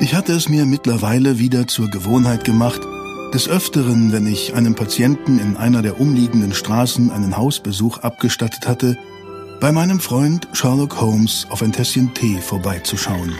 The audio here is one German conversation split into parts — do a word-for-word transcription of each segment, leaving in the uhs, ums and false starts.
Ich hatte es mir mittlerweile wieder zur Gewohnheit gemacht, des Öfteren, wenn ich einem Patienten in einer der umliegenden Straßen einen Hausbesuch abgestattet hatte, bei meinem Freund Sherlock Holmes auf ein Tässchen Tee vorbeizuschauen.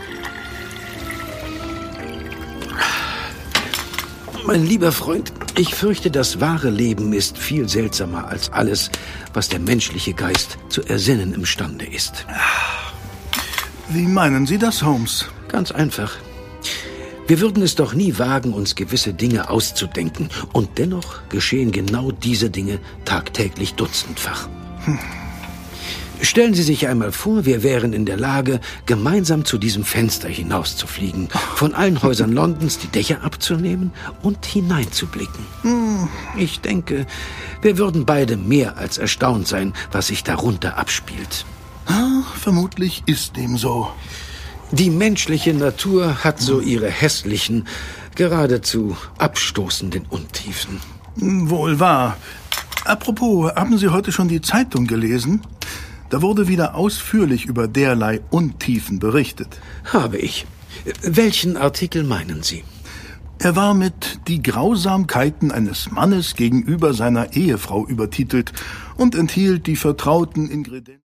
Mein lieber Freund, ich fürchte, das wahre Leben ist viel seltsamer als alles, was der menschliche Geist zu ersinnen imstande ist. Wie meinen Sie das, Holmes? Ganz einfach. Wir würden es doch nie wagen, uns gewisse Dinge auszudenken. Und dennoch geschehen genau diese Dinge tagtäglich dutzendfach. Hm. Stellen Sie sich einmal vor, wir wären in der Lage, gemeinsam zu diesem Fenster hinauszufliegen, von allen Häusern Londons die Dächer abzunehmen und hineinzublicken. Hm. Ich denke, wir würden beide mehr als erstaunt sein, was sich darunter abspielt. Ah, vermutlich ist dem so. Die menschliche Natur hat so ihre hässlichen, geradezu abstoßenden Untiefen. Wohl wahr. Apropos, haben Sie heute schon die Zeitung gelesen? Da wurde wieder ausführlich über derlei Untiefen berichtet. Habe ich. Welchen Artikel meinen Sie? Er war mit »Die Grausamkeiten eines Mannes gegenüber seiner Ehefrau« übertitelt und enthielt die vertrauten Ingredienzen.